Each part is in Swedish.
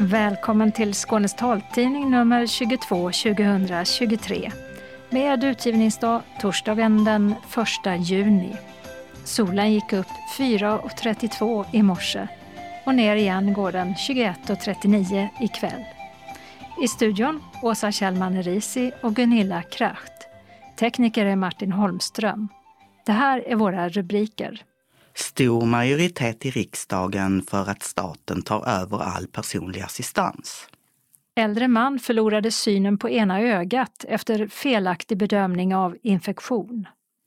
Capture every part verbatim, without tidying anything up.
Välkommen till Skånes taltidning nummer tjugotvå tjugohundratjugotre med utgivningsdag torsdagen den första juni. Solen gick upp fyra trettiotvå i morse och ner igen går den tjugoett trettionio ikväll. I studion Åsa Kjellman Risi och Gunilla Kracht. Tekniker är Martin Holmström. Det här är våra rubriker. Stor majoritet i riksdagen för att staten tar över all personlig assistans. Äldre man förlorade synen på ena ögat efter felaktig bedömning av infektion.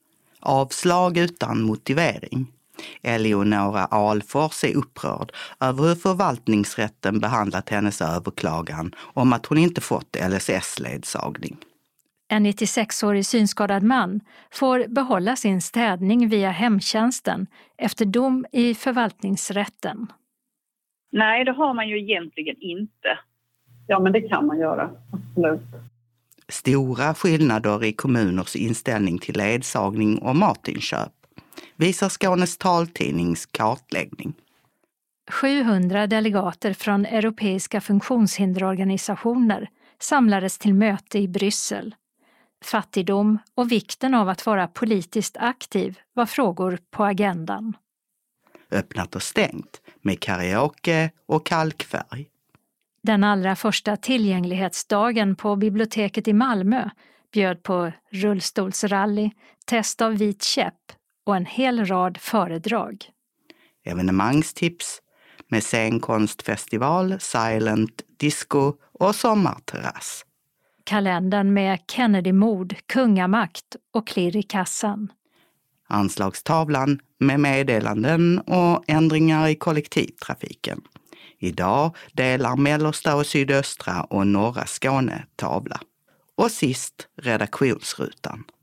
Avslag utan motivering. Eleonora Alfors är upprörd över hur förvaltningsrätten behandlat hennes överklagan om att hon inte fått L S S-ledsagning. En nittiosexårig synskadad man får behålla sin städning via hemtjänsten efter dom i förvaltningsrätten. Nej, det har man ju egentligen inte. Ja, men det kan man göra. Absolut. Stora skillnader i kommuners inställning till ledsagning och matinköp visar Skånes taltidnings kartläggning. sjuhundra delegater från europeiska funktionshinderorganisationer samlades till möte i Bryssel. Fattigdom och vikten av att vara politiskt aktiv var frågor på agendan. Öppnat och stängt med karaoke och kalkfärg. Den allra första tillgänglighetsdagen på biblioteket i Malmö bjöd på rullstolsrally, test av vit käpp och en hel rad föredrag. Evenemangstips med scenkonstfestival, silent, disco och sommarterrass. Kalendern med Kennedy-mord, kungamakt och klirr i kassan. Anslagstavlan med meddelanden och ändringar i kollektivtrafiken. Idag delar mellersta och sydöstra och norra Skåne tavla. Och sist redaktionsrutan.